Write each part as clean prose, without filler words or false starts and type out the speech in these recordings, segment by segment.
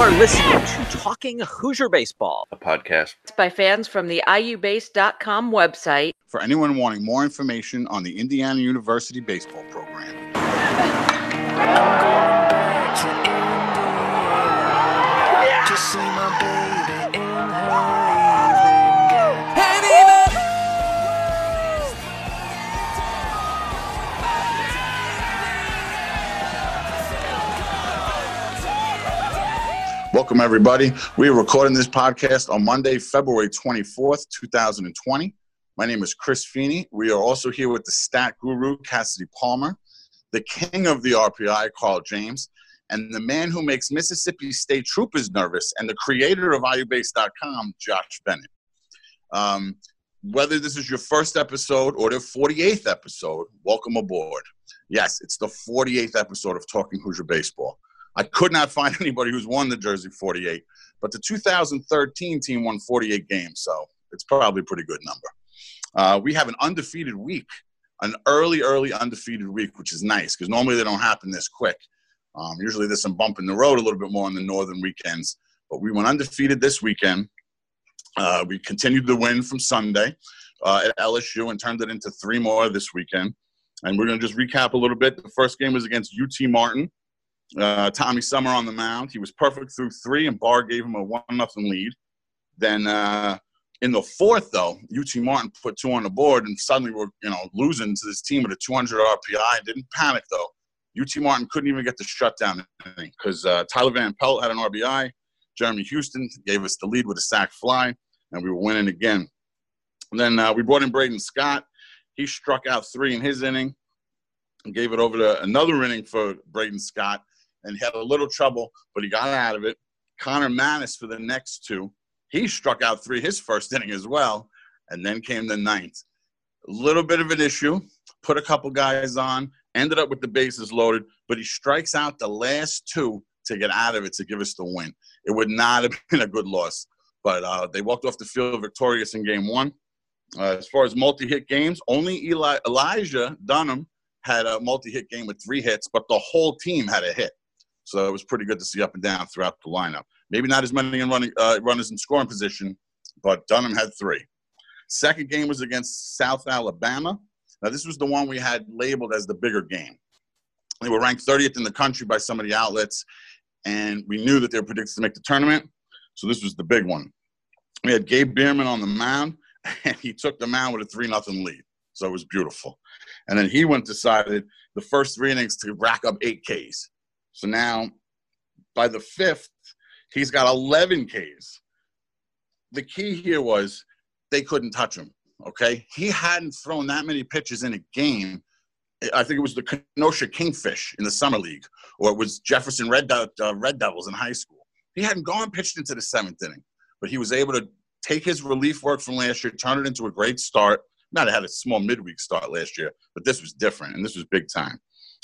are listening to Talking Hoosier Baseball, a podcast by fans from the IUBase.com website. For anyone wanting more information on the Indiana University baseball program. To see my baby in her Welcome, everybody. We are recording this podcast on Monday, February 24th, 2020. My name is Chris Feeney. We are also here with the stat guru, Cassidy Palmer, the king of the RPI, Carl James, and the man who makes Mississippi State troopers nervous and the creator of IUBase.com, Josh Bennett. Whether this is your first episode or the 48th episode, welcome aboard. Yes, it's the 48th episode of Talking Hoosier Baseball. I could not find anybody who's won the Jersey 48, but the 2013 team won 48 games, so it's probably a pretty good number. We have an undefeated week, an early undefeated week, which is nice because normally they don't happen this quick. Usually there's some bump in the road a little bit more on the northern weekends, but we went undefeated this weekend. We continued the win from Sunday at LSU and turned it into 3 more this weekend. And we're going to just recap a little bit. The first game was against UT Martin. Tommy Summer on the mound. He was perfect through 3, and Barr gave him a 1-0 lead. Then in the 4th, though, UT Martin put 2 on the board, and suddenly we're losing to this team with a 200 RPI. Didn't panic, though. UT Martin couldn't even get the shutdown because Tyler Van Pelt had an RBI. Jeremy Houston gave us the lead with a sac fly, and we were winning again. And then we brought in Braden Scott. He struck out 3 in his inning and gave it over to another inning for Braden Scott. And he had a little trouble, but he got out of it. Connor Manis for the next 2. He struck out 3 his first inning as well, and then came the 9th. A little bit of an issue, put a couple guys on, ended up with the bases loaded, but he strikes out the last 2 to get out of it to give us the win. It would not have been a good loss, but they walked off the field victorious in game 1. As far as multi-hit games, only Elijah Dunham had a multi-hit game with 3 hits, but the whole team had a hit. So it was pretty good to see up and down throughout the lineup. Maybe not as many runners in scoring position, but Dunham had 3. Second game was against South Alabama. Now, this was the one we had labeled as the bigger game. They were ranked 30th in the country by some of the outlets, and we knew that they were predicted to make the tournament. So this was the big one. We had Gabe Bierman on the mound, and he took the mound with a 3-0 lead. So it was beautiful. And then he decided the first 3 innings to rack up 8 Ks. So now, by the 5th, he's got 11 Ks. The key here was they couldn't touch him, okay? He hadn't thrown that many pitches in a game. I think it was the Kenosha Kingfish in the Summer League, or it was Jefferson Red Devils in high school. He hadn't pitched into the 7th inning, but he was able to take his relief work from last year, turn it into a great start. Not had a small midweek start last year, but this was different, and this was big time.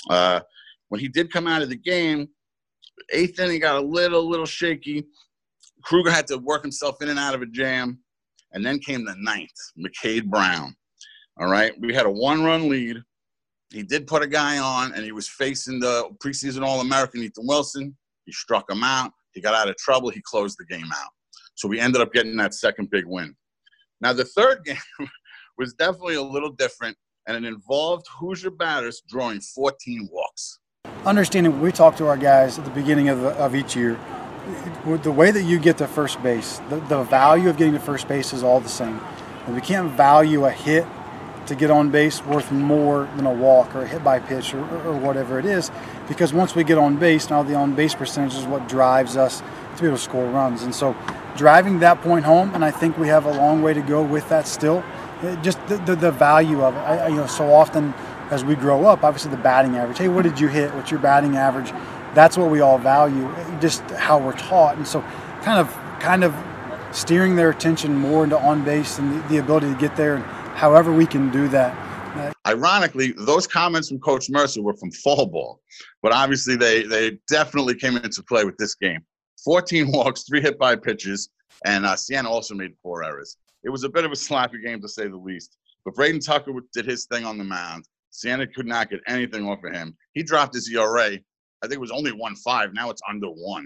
When he did come out of the game, 8th inning got a little shaky. Kruger had to work himself in and out of a jam. And then came the 9th, McCade Brown. All right, we had a 1-run lead. He did put a guy on, and he was facing the preseason All-American Ethan Wilson. He struck him out. He got out of trouble. He closed the game out. So we ended up getting that second big win. Now, the third game was definitely a little different, and it involved Hoosier batters drawing 14 walks. Understanding, we talk to our guys at the beginning of each year, the way that you get to first base, the value of getting to first base is all the same. And we can't value a hit to get on base worth more than a walk or a hit by pitch or whatever it is, because once we get on base, now the on base percentage is what drives us to be able to score runs. And so driving that point home, and I think we have a long way to go with that still, just the value of it. So often as we grow up, obviously the batting average, hey, what did you hit? What's your batting average? That's what we all value, just how we're taught. And so kind of steering their attention more into on base and the ability to get there, and however we can do that. Ironically, those comments from Coach Mercer were from fall ball, but obviously they definitely came into play with this game. 14 walks, 3 hit by pitches, and Siena also made 4 errors. It was a bit of a sloppy game, to say the least. But Braden Tucker did his thing on the mound. Siena could not get anything off of him. He dropped his ERA. I think it was only 1.5. Now it's under 1.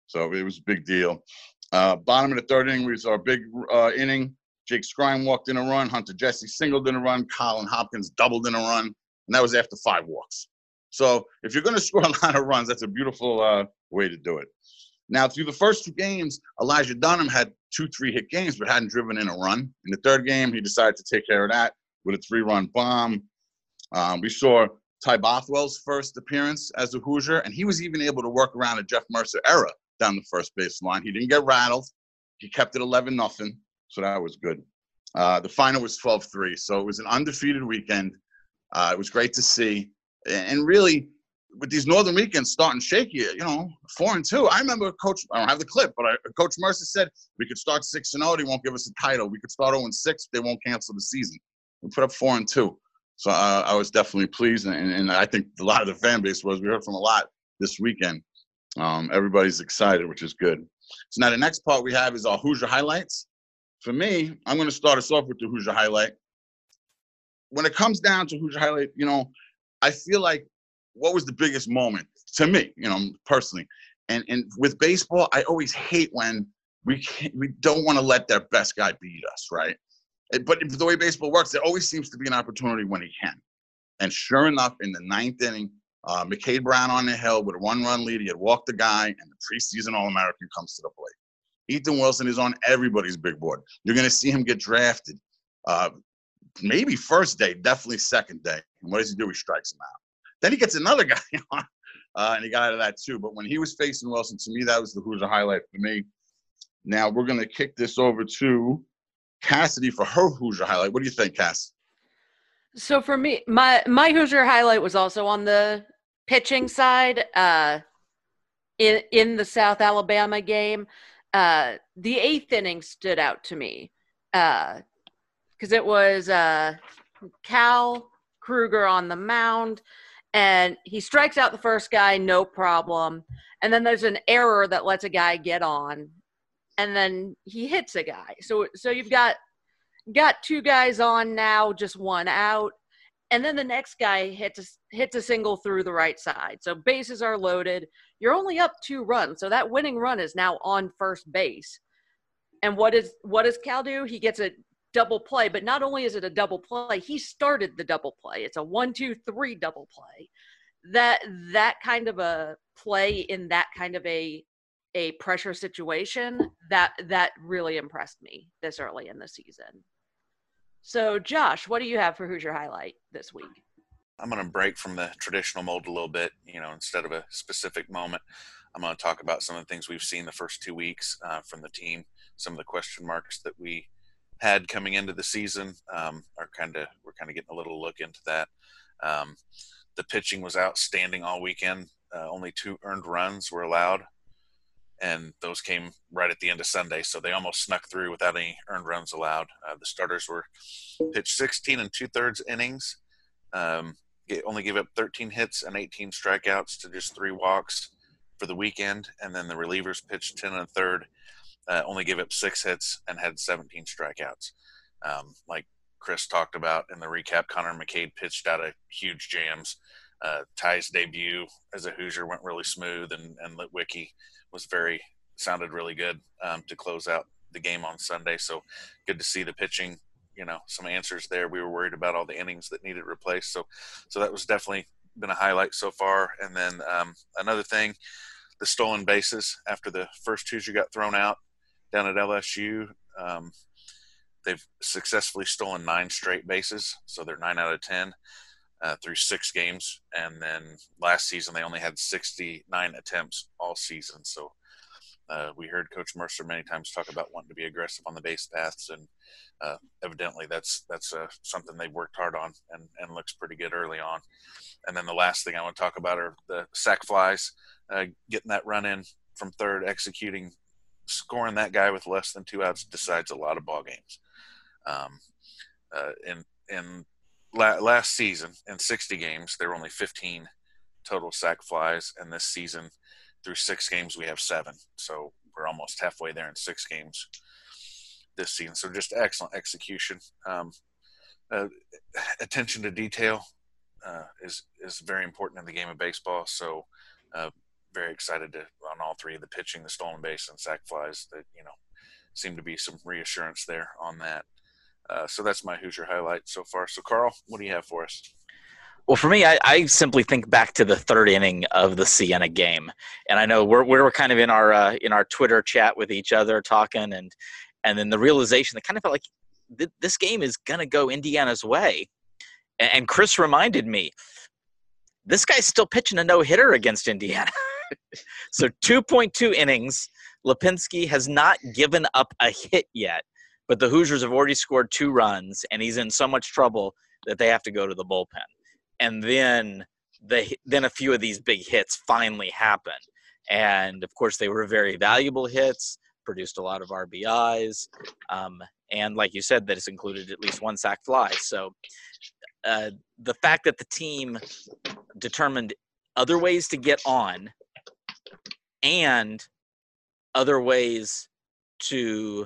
So it was a big deal. Bottom of the third inning was our big inning. Jake Scrime walked in a run. Hunter Jesse singled in a run. Colin Hopkins doubled in a run. And that was after 5 walks. So if you're going to score a lot of runs, that's a beautiful way to do it. Now, through the first 2 games, Elijah Dunham had 2 3-hit games but hadn't driven in a run. In the third game, he decided to take care of that with a 3-run bomb. We saw Ty Bothwell's first appearance as a Hoosier, and he was even able to work around a Jeff Mercer era down the first base line. He didn't get rattled. He kept it 11-0, so that was good. The final was 12-3, so it was an undefeated weekend. It was great to see. And really, with these Northern weekends starting shaky, 4-2. I remember Coach, I don't have the clip, but Coach Mercer said we could start 6-0, they won't give us a title. We could start 0-6, they won't cancel the season. We put up 4-2. So I was definitely pleased, and I think a lot of the fan base was. We heard from a lot this weekend. Everybody's excited, which is good. So now the next part we have is our Hoosier highlights. For me, I'm going to start us off with the Hoosier highlight. When it comes down to Hoosier highlight, I feel like what was the biggest moment to me, personally. And with baseball, I always hate when we don't want to let their best guy beat us, right? But the way baseball works, there always seems to be an opportunity when he can. And sure enough, in the 9th inning, McCade Brown on the hill with a 1-run lead. He had walked the guy, and the preseason All-American comes to the plate. Ethan Wilson is on everybody's big board. You're going to see him get drafted. Maybe first day, definitely second day. And what does he do? He strikes him out. Then he gets another guy on, and he got out of that too. But when he was facing Wilson, to me, that was the Hoosier highlight for me. Now we're going to kick this over to Cassidy for her Hoosier highlight. What do you think, Cass? So for me, my Hoosier highlight was also on the pitching side. In the South Alabama game, the 8th inning stood out to me because it was Cal Kruger on the mound, and he strikes out the first guy, no problem. And then there's an error that lets a guy get on, and then he hits a guy. So you've got 2 guys on now, just 1 out. And then the next guy hits a single through the right side. So bases are loaded. You're only up 2 runs. So that winning run is now on first base. And what does Cal do? He gets a double play, but not only is it a double play, he started the double play. It's a 1-2-3 double play. That kind of a play in that kind of a pressure situation, that really impressed me this early in the season. So, Josh, what do you have for Hoosier highlight this week? I'm going to break from the traditional mold a little bit, instead of a specific moment. I'm going to talk about some of the things we've seen the first 2 weeks from the team, some of the question marks that we had coming into the season. We're kind of getting a little look into that. The pitching was outstanding all weekend. Only 2 earned runs were allowed, and those came right at the end of Sunday, so they almost snuck through without any earned runs allowed. The starters were pitched 16 2/3 innings, only gave up 13 hits and 18 strikeouts to just 3 walks for the weekend, and then the relievers pitched 10 1/3, only gave up 6 hits and had 17 strikeouts. Like Chris talked about in the recap, Connor McCade pitched out of huge jams. Ty's debut as a Hoosier went really smooth, and Litwicky sounded really good to close out the game on Sunday. So good to see the pitching, some answers there. We were worried about all the innings that needed replaced. So that was definitely been a highlight so far. And then another thing, the stolen bases after the first Hoosier got thrown out down at LSU. They've successfully stolen 9 straight bases. So they're 9 out of 10. Through 6 games, and then last season they only had 69 attempts all season. So we heard Coach Mercer many times talk about wanting to be aggressive on the base paths, and evidently that's something they've worked hard on and looks pretty good early on. And then the last thing I want to talk about are the sac flies, getting that run in from third, scoring that guy with less than 2 outs decides a lot of ball games. In last season, in 60 games, there were only 15 total sac flies, and this season, through 6 games, we have 7. So we're almost halfway there in 6 games this season. So just excellent execution. Attention to detail is very important in the game of baseball. So very excited to on all three, the pitching, the stolen base, and sac flies. That seem to be some reassurance there on that. So that's my Hoosier highlight so far. So Carl, what do you have for us? Well, for me, I simply think back to the third inning of the Siena game, and I know we're kind of in our Twitter chat with each other talking, and then the realization that kind of felt like this game is gonna go Indiana's way, and Chris reminded me, this guy's still pitching a no-hitter against Indiana. So 2.2 innings, Lipinski has not given up a hit yet, but the Hoosiers have already scored 2 runs, and he's in so much trouble that they have to go to the bullpen. And then a few of these big hits finally happen. And, of course, they were very valuable hits, produced a lot of RBIs. And like you said, that it's included at least 1 sac fly. So the fact that the team determined other ways to get on and other ways to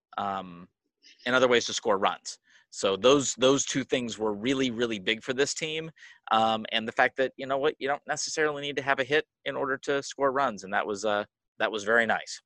score runs. So those 2 things were really, really big for this team. And the fact that, you don't necessarily need to have a hit in order to score runs. And that was very nice.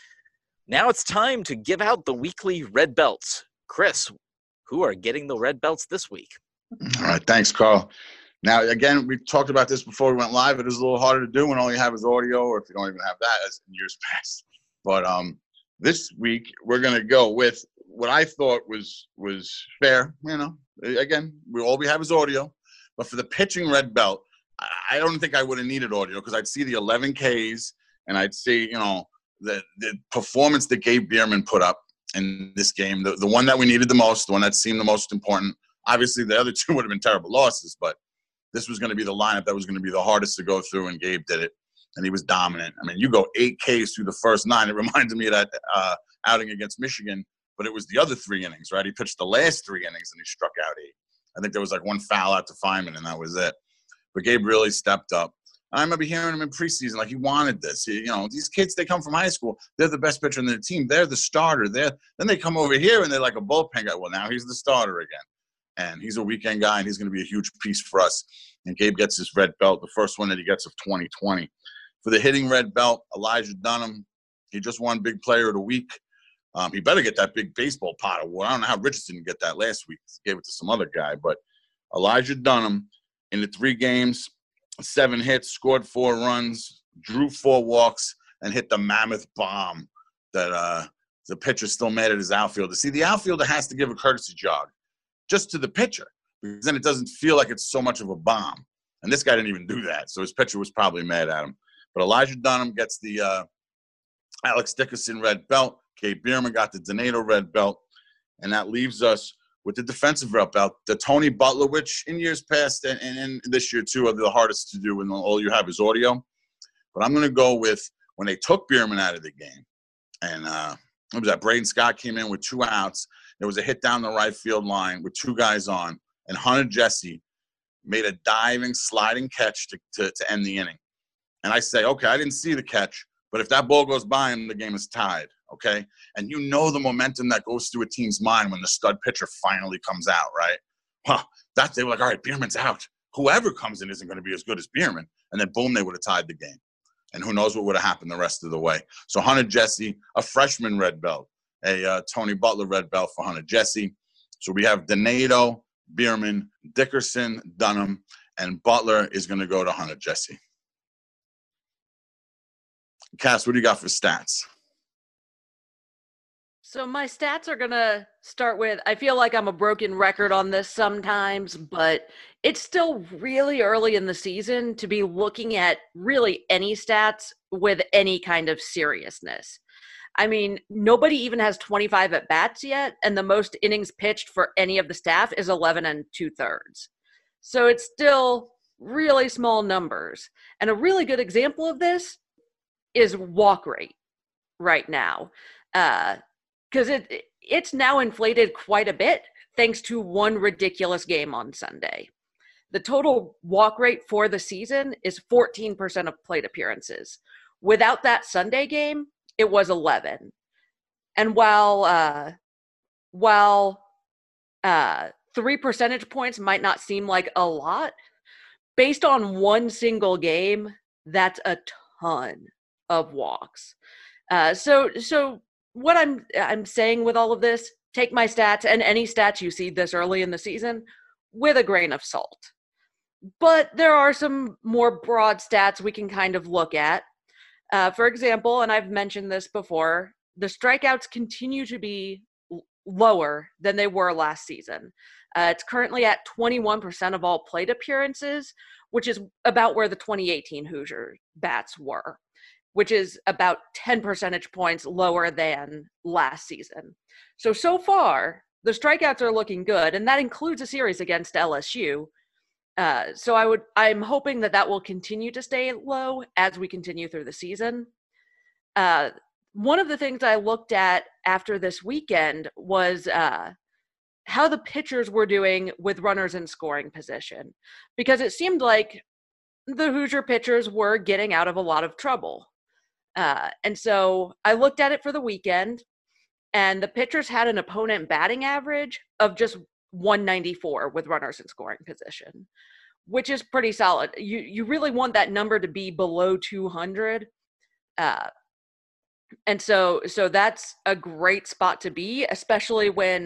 Now it's time to give out the weekly red belts. Chris, who are getting the red belts this week? All right. Thanks, Carl. Now, again, we talked about this before we went live. It is a little harder to do when all you have is audio, or if you don't even have that, as in years past. But this week, we're going to go with what I thought was fair. Again, all we have is audio. But for the pitching red belt, I don't think I would have needed audio, because I'd see the 11 Ks and I'd see, the performance that Gabe Bierman put up in this game, the one that we needed the most, the one that seemed the most important. Obviously, the other 2 would have been terrible losses, but this was going to be the lineup that was going to be the hardest to go through, and Gabe did it, and he was dominant. I mean, you go 8 Ks through the first 9. It reminded me of that outing against Michigan, but it was the other 3 innings, right? He pitched the last 3 innings, and he struck out 8. I think there was 1 foul out to Feynman, and that was it. But Gabe really stepped up. I remember hearing him in preseason, he wanted this. These kids, they come from high school. They're the best pitcher in their team. They're the starter. Then they come over here, and they're like a bullpen guy. Well, now he's the starter again. And he's a weekend guy, and he's going to be a huge piece for us. And Gabe gets his red belt, the first one that he gets of 2020. For the hitting red belt, Elijah Dunham, he just won Big Player of the Week. He better get that big baseball pot award. I don't know how Richardson didn't get that last week. He gave it to some other guy. But Elijah Dunham, in the 3 games, 7 hits, scored 4 runs, drew 4 walks, and hit the mammoth bomb that the pitcher still made at his outfielder. See, the outfielder has to give a courtesy jog just to the pitcher, because then it doesn't feel like it's so much of a bomb. And this guy didn't even do that, so his pitcher was probably mad at him. But Elijah Dunham gets the Alex Dickerson red belt. Gabe Bierman got the Donato red belt. And that leaves us with the defensive red belt, the Tony Butler, which in years past and this year too are the hardest to do when all you have is audio. But I'm going to go with when they took Bierman out of the game. And what was that? Braden Scott came in with 2 outs. There was a hit down the right field line with 2 guys on. And Hunter Jesse made a diving, sliding catch to end the inning. And I say, okay, I didn't see the catch, but if that ball goes by him, the game is tied, okay? And you know the momentum that goes through a team's mind when the stud pitcher finally comes out, right? Well, they were like, all right, Bierman's out. Whoever comes in isn't going to be as good as Bierman. And then, boom, they would have tied the game. And who knows what would have happened the rest of the way. So Hunter Jesse, a freshman red belt, a Tony Butler red belt for Hunter Jesse. So we have Donato, Bierman, Dickerson, Dunham, and Butler is going to go to Hunter Jesse. Cass, what do you got for stats? So my stats are going to start with, I feel like I'm a broken record on this sometimes, but it's still really early in the season to be looking at really any stats with any kind of seriousness. I mean, nobody even has 25 at-bats yet, and the most innings pitched for any of the staff is 11 2/3. So it's still really small numbers. And a really good example of this is walk rate right now. Because it's now inflated quite a bit thanks to one ridiculous game on Sunday. The total walk rate for the season is 14% of plate appearances. Without that Sunday game, it was 11. And while 3 percentage points might not seem like a lot, based on one single game, that's a ton. of walks. So what I'm saying with all of this, take my stats and any stats you see this early in the season with a grain of salt. But there are some more broad stats we can kind of look at. For example, and I've mentioned this before, the strikeouts continue to be lower than they were last season. It's currently at 21% of all plate appearances, which is about where the 2018 Hoosier bats were, which is about 10 percentage points lower than last season. So far, the strikeouts are looking good, and that includes a series against LSU. So I'm hoping that will continue to stay low as we continue through the season. One of the things I looked at after this weekend was how the pitchers were doing with runners in scoring position, because it seemed like the Hoosier pitchers were getting out of a lot of trouble. And so I looked at it for the weekend, and the pitchers had an opponent batting average of just 194 with runners in scoring position, which is pretty solid. You really want that number to be below 200. And so that's a great spot to be, especially when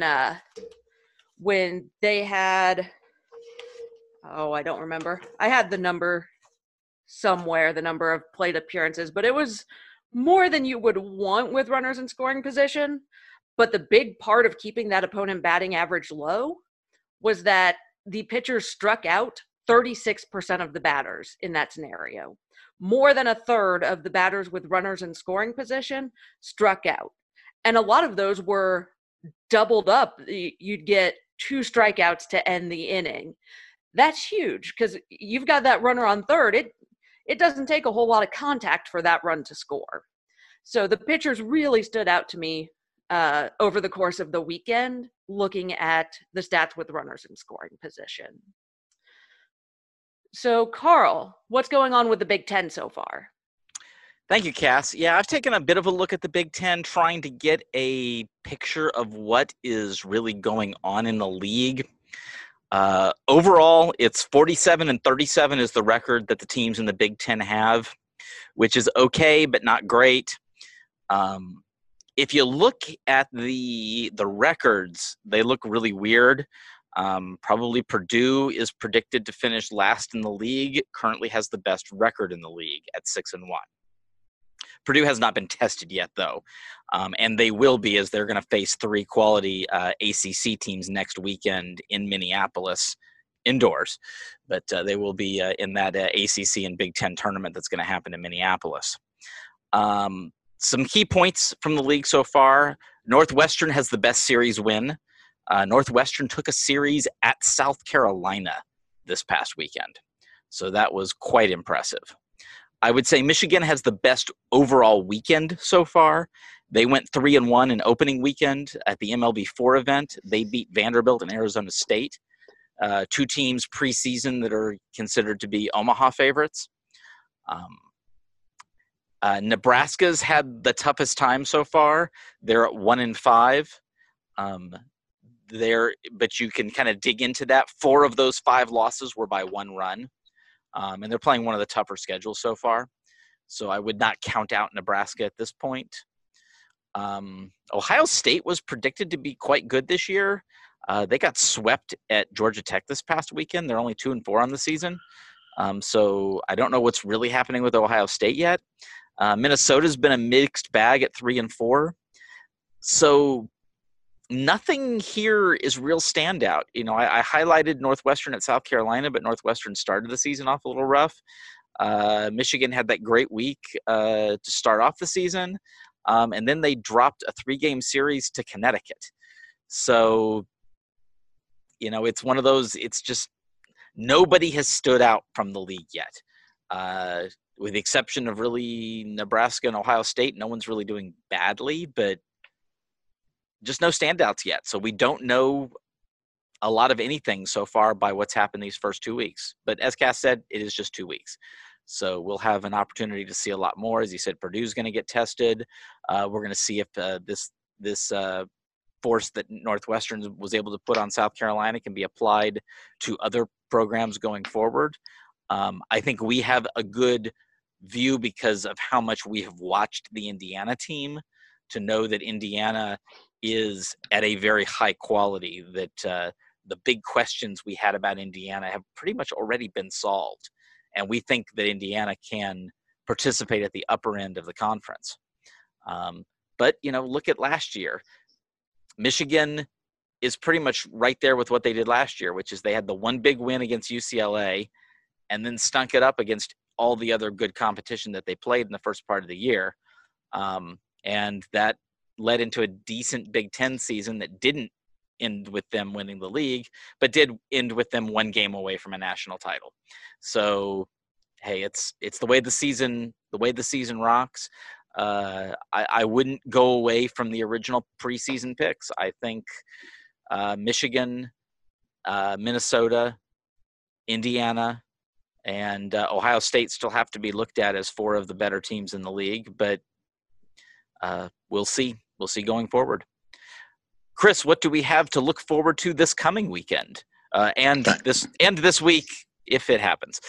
they had, I don't remember. I had the number somewhere, the number of plate appearances, but it was more than you would want with runners in scoring position. But the big part of keeping that opponent batting average low was that the pitchers struck out 36% of the batters in that scenario. More than a third of the batters with runners in scoring position struck out. And a lot of those were doubled up. You'd get 2 strikeouts to end the inning. That's huge because you've got that runner on third. It doesn't take a whole lot of contact for that run to score. So the pitchers really stood out to me over the course of the weekend, looking at the stats with runners in scoring position. So, Carl, what's going on with the Big Ten so far? Thank you, Cass. Yeah, I've taken a bit of a look at the Big Ten, trying to get a picture of what is really going on in the league. Overall, it's 47-37 is the record that the teams in the Big Ten have, which is okay, but not great. If you look at the records, they look really weird. Probably Purdue is predicted to finish last in the league, currently has the best record in the league at 6-1. Purdue has not been tested yet, though, and they will be, as they're going to face 3 quality ACC teams next weekend in Minneapolis indoors. But they will be in that ACC and Big Ten tournament that's going to happen in Minneapolis. Some key points from the league so far. Northwestern has the best series win. Northwestern took a series at South Carolina this past weekend. So that was quite impressive. I would say Michigan has the best overall weekend so far. They went 3-1 in opening weekend at the MLB4 event. They beat Vanderbilt and Arizona State, 2 teams preseason that are considered to be Omaha favorites. Nebraska's had the toughest time so far. They're at 1-5. But you can kind of dig into that. 4 of those 5 losses were by 1 run. And they're playing one of the tougher schedules so far. So I would not count out Nebraska at this point. Ohio State was predicted to be quite good this year. They got swept at Georgia Tech this past weekend. They're only 2-4 on the season. So I don't know what's really happening with Ohio State yet. Minnesota's been a mixed bag at 3-4. So nothing here is real standout. You know, I highlighted Northwestern at South Carolina, but Northwestern started the season off a little rough. Michigan had that great week to start off the season. And then they dropped a 3-game series to Connecticut. So, you know, it's one of those, it's just nobody has stood out from the league yet. With the exception of really Nebraska and Ohio State, no one's really doing badly, but just no standouts yet. So we don't know a lot of anything so far by what's happened these first 2 weeks. But as Cass said, it is just 2 weeks. So we'll have an opportunity to see a lot more. As he said, Purdue's going to get tested. We're going to see if this force that Northwestern was able to put on South Carolina can be applied to other programs going forward. I think we have a good view because of how much we have watched the Indiana team to know that Indiana is at a very high quality, that the big questions we had about Indiana have pretty much already been solved. And we think that Indiana can participate at the upper end of the conference. But, look at last year. Michigan is pretty much right there with what they did last year, which is they had the one big win against UCLA and then stunk it up against all the other good competition that they played in the first part of the year. And that led into a decent Big Ten season that didn't end with them winning the league, but did end with them one game away from a national title. So, hey, it's the way the season rocks. I wouldn't go away from the original preseason picks. I think Michigan, Minnesota, Indiana, and Ohio State still have to be looked at as four of the better teams in the league, but we'll see. We'll see going forward. Chris, what do we have to look forward to this coming weekend and this week if it happens?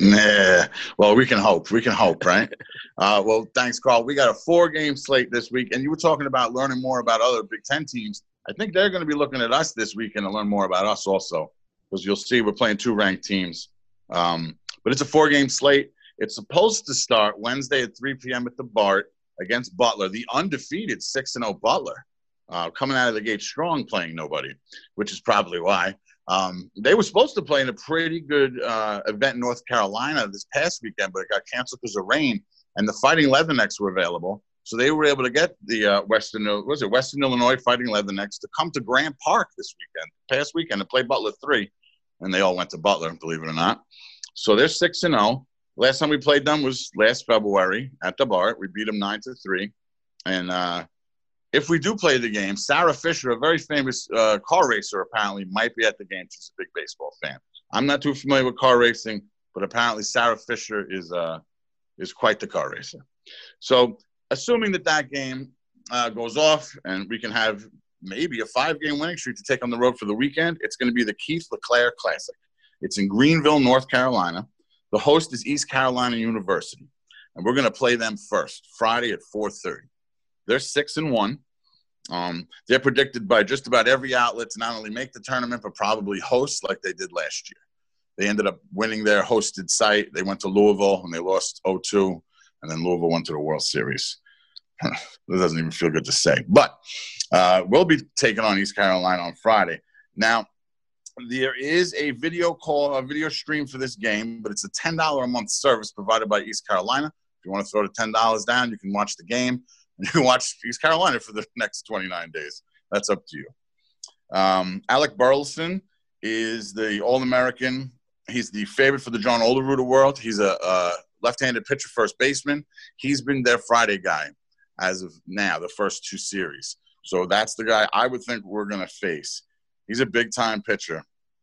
Well, we can hope. We can hope, right? Well, thanks, Carl. We got a 4-game slate this week, and you were talking about learning more about other Big Ten teams. I think they're going to be looking at us this weekend to learn more about us also, because you'll see we're playing 2 ranked teams. But it's a 4-game slate. It's supposed to start Wednesday at 3 p.m. at the BART against Butler, the undefeated 6-0 Butler, coming out of the gate strong, playing nobody, which is probably why. They were supposed to play in a pretty good event in North Carolina this past weekend, but it got canceled because of rain, and the Fighting Leathernecks were available. So they were able to get the Western Illinois Fighting Leathernecks to come to Grant Park this past weekend, to play Butler 3, and they all went to Butler, believe it or not. So they're 6-0. Last time we played them was last February at the BART. We beat them 9-3. And if we do play the game, Sarah Fisher, a very famous car racer, apparently might be at the game. She's a big baseball fan. I'm not too familiar with car racing, but apparently Sarah Fisher is quite the car racer. So assuming that game goes off and we can have maybe a 5-game winning streak to take on the road for the weekend, it's going to be the Keith LeClaire Classic. It's in Greenville, North Carolina. The host is East Carolina University, and we're going to play them first, Friday at 4:30. They're 6-1. They're predicted by just about every outlet to not only make the tournament, but probably host like they did last year. They ended up winning their hosted site. They went to Louisville, and they lost 0-2, and then Louisville went to the World Series. That doesn't even feel good to say. But we'll be taking on East Carolina on Friday. Now, there is a video stream for this game, but it's a $10 a month service provided by East Carolina. If you want to throw the $10 down, you can watch the game, and you can watch East Carolina for the next 29 days. That's up to you. Alec Burleson is the All-American. He's the favorite for the John Olerud Award. He's a left-handed pitcher, first baseman. He's been their Friday guy as of now, the first 2 series. So that's the guy I would think we're going to face. He's a big-time pitcher.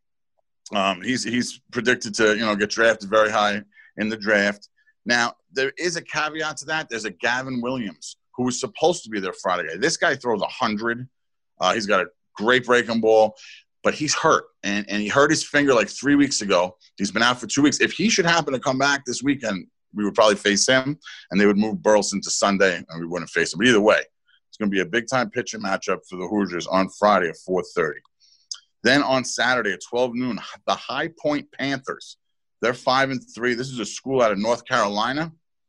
He's predicted to, get drafted very high in the draft. Now, there is a caveat to that. There's a Gavin Williams, who was supposed to be their Friday guy. This guy throws 100. He's got a great breaking ball, but he's hurt. And he hurt his finger like 3 weeks ago. He's been out for 2 weeks. If he should happen to come back this weekend, we would probably face him, and they would move Burleson to Sunday, and we wouldn't face him. But either way, it's going to be a big-time pitching matchup for the Hoosiers on Friday at 4:30. Then on Saturday at 12 noon, the High Point Panthers. They're 5-3. This is a school out of North Carolina.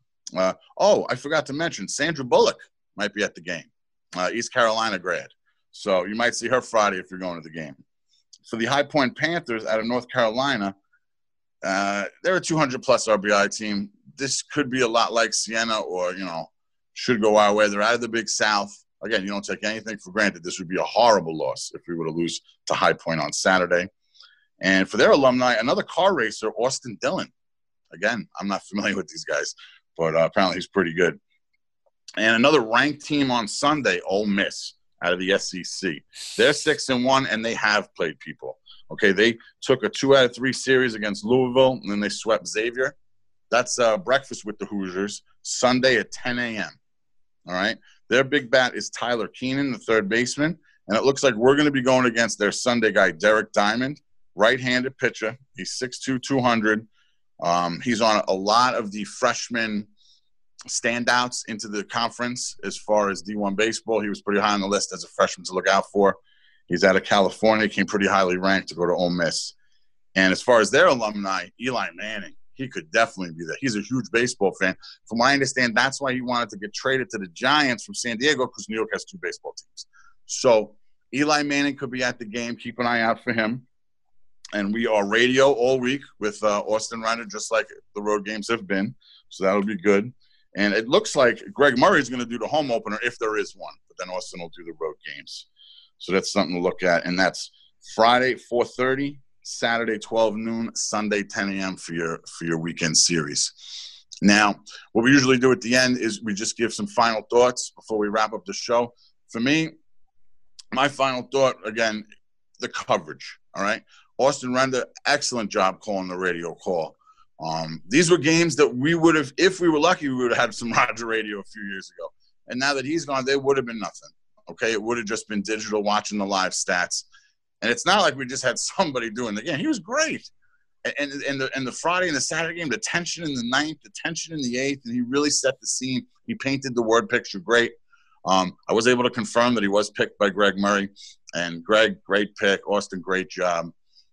I forgot to mention, Sandra Bullock might be at the game, East Carolina grad. So you might see her Friday if you're going to the game. For the High Point Panthers out of North Carolina, they're a 200-plus RBI team. This could be a lot like Siena or, should go our way. They're out of the Big South. Again, you don't take anything for granted. This would be a horrible loss if we were to lose to High Point on Saturday. And for their alumni, another car racer, Austin Dillon. Again, I'm not familiar with these guys, but apparently he's pretty good. And another ranked team on Sunday, Ole Miss, out of the SEC. They're 6-1, and they have played people. Okay, they took a 2 out of 3 series against Louisville, and then they swept Xavier. That's breakfast with the Hoosiers, Sunday at 10 a.m. All right? Their big bat is Tyler Keenan, the third baseman, and it looks like we're going to be going against their Sunday guy, Derek Diamond, right-handed pitcher. He's 6'2", 200, He's on a lot of the freshman standouts into the conference as far as D1 baseball. He was pretty high on the list as a freshman to look out for. He's out of California, came pretty highly ranked to go to Ole Miss. And as far as their alumni, Eli Manning, he could definitely be there. He's a huge baseball fan. From what I understand, that's why he wanted to get traded to the Giants from San Diego, because New York has 2 baseball teams. So Eli Manning could be at the game. Keep an eye out for him. And we are radio all week with Austin Render, just like the road games have been. So that'll be good. And it looks like Greg Murray is going to do the home opener if there is one. But then Austin will do the road games. So that's something to look at. And that's Friday, 4:30, Saturday, 12 noon, Sunday, 10 a.m. for your weekend series. Now, what we usually do at the end is we just give some final thoughts before we wrap up the show. For me, my final thought, again, the coverage, all right? Austin Render, excellent job calling the radio call. These were games that we would have, if we were lucky, we would have had some Roger Radio a few years ago. And now that he's gone, they would have been nothing, okay? It would have just been digital, watching the live stats. And it's not like we just had somebody doing the game. He was great. And the Friday and the Saturday game, the tension in the 9th, the tension in the 8th, and he really set the scene. He painted the word picture great. I was able to confirm that he was picked by Greg Murray. And Greg, great pick. Austin, great job.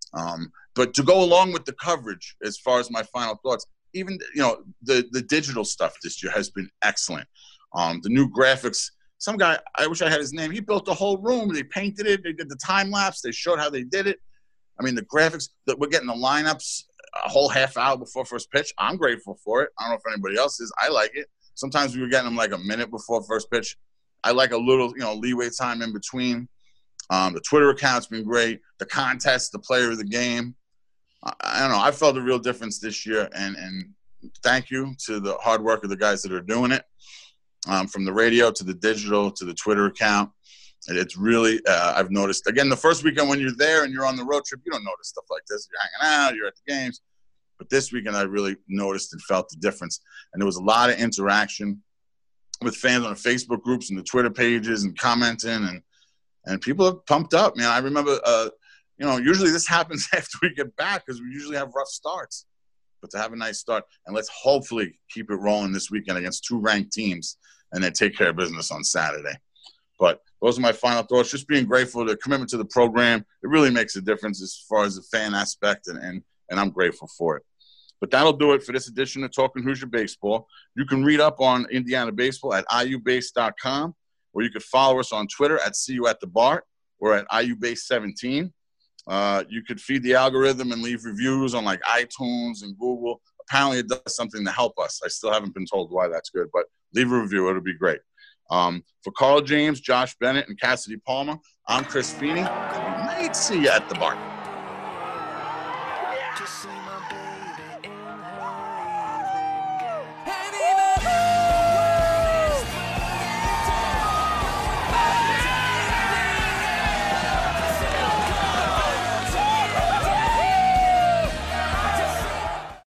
But to go along with the coverage, as far as my final thoughts, even, the digital stuff this year has been excellent. The new graphics, some guy, I wish I had his name, he built the whole room. They painted it. They did the time lapse. They showed how they did it. I mean, the graphics, that we're getting the lineups a whole half hour before first pitch. I'm grateful for it. I don't know if anybody else is. I like it. Sometimes we were getting them like a minute before first pitch. I like a little, leeway time in between. The Twitter account's been great. The contest, the player of the game. I don't know. I felt a real difference this year, and thank you to the hard work of the guys that are doing it, from the radio to the digital to the Twitter account. It's really, I've noticed, again, the first weekend when you're there and you're on the road trip, you don't notice stuff like this. You're hanging out, you're at the games. But this weekend, I really noticed and felt the difference. And there was a lot of interaction with fans on the Facebook groups and the Twitter pages and commenting, and people are pumped up, man. I remember, usually this happens after we get back because we usually have rough starts. But to have a nice start, and let's hopefully keep it rolling this weekend against 2 ranked teams and then take care of business on Saturday. But those are my final thoughts. Just being grateful, the commitment to the program, it really makes a difference as far as the fan aspect, and I'm grateful for it. But that'll do it for this edition of Talking Hoosier Baseball. You can read up on Indiana baseball at iubase.com, or you can follow us on Twitter at CUAtTheBart or at iubase17. You could feed the algorithm and leave reviews on like iTunes and Google. Apparently it does something to help us. I still haven't been told why that's good, but leave a review. It'll be great. For Carl James, Josh Bennett, and Cassidy Palmer, I'm Chris Feeney. We might see you at the bar.